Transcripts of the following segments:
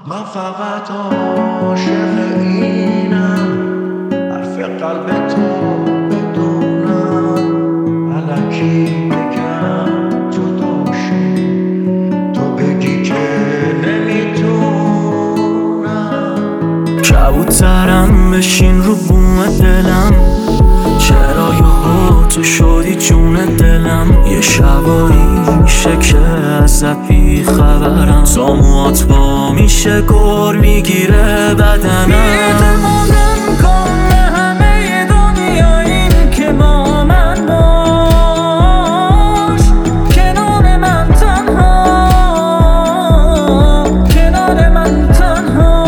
من فقط عاشق اینم، حرف قلب تو بدونم، الکی بگم جدا شی، تو بگی که نمیتونم. کبوترم بشین رو بوم دلم، چرا تو شدی جون دلم. یه شبایی میشه که ازت بیخبرم، تا موات با میشه گر میگیره بدنم. بی‌اعتمادم کن همه دنیا این که با من باش، کنار من تنها، کنار من تنها،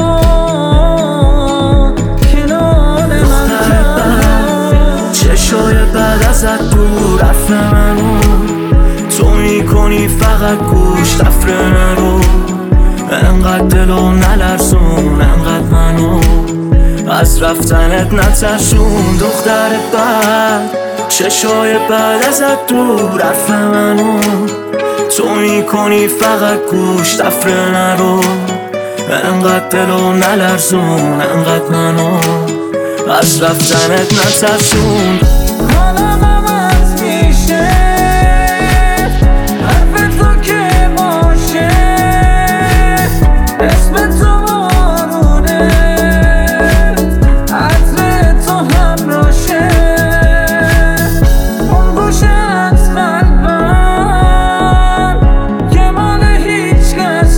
کنار من تنها. چشای بعد ازت دور حرف منو تو میکنی فقط گوش تفره نرو. انقدر دلو نلرزون، انقدر منو از رفتنت نترسون. دختر بد چشای بعد ازت دور حرف منو تو میکنی فقط گوش تفره نرو. انقدر دلو نلرزون، انقدر منو از رفتنت نترسون. حالم عوض میشه حرف تو که باشه، اسم تو بارونه، عطر تو همراشه. اون گوشه از قلبم که مال هیچ کس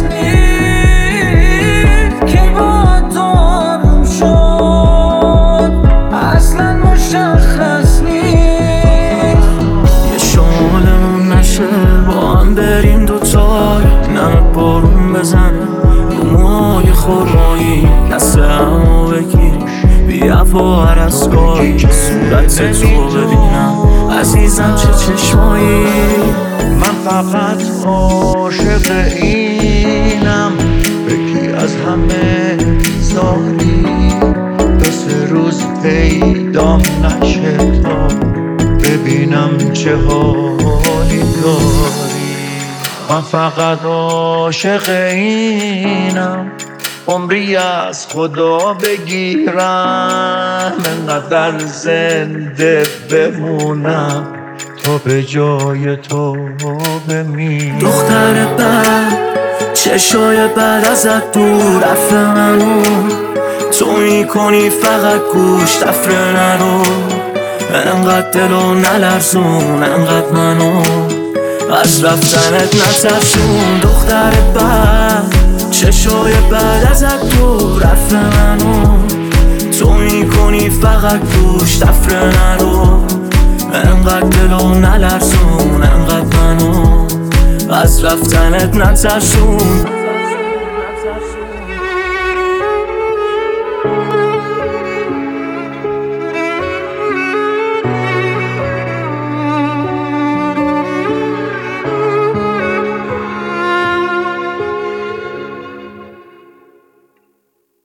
نیست، که با تو آروم شد اصلا مشخص نیست. یه شمالمون نشه با هم بریم دوتای، نمه بارون بزنه رو موهای خرمایی، دست همو بگیریم بیا با هر ازگاهی، صورت تو ببینم عزیزم چه چشمایی. من فقط عاشق اینم، بگی از همه بیزاری، دو سه روز پیدام نشه تا ببینم چه حالی داری. من فقط عاشق اینم، عمری از خدا بگیرم، انقدر زنده بمونم تا به جای تو بمیرم. دختر بد چشای بعد ازت دور حرف منو تو میکنی فقط گوش تفره نرو. انقدر دلو نلرزون، انقدر منو از رفتنت نترسون. دختر بد چشای بعد ازت دور حرف منو تو میکنی فقط گوش تفره نرو. انقدر دلو نلرزون، انقدر منو از رفتنت نترسون.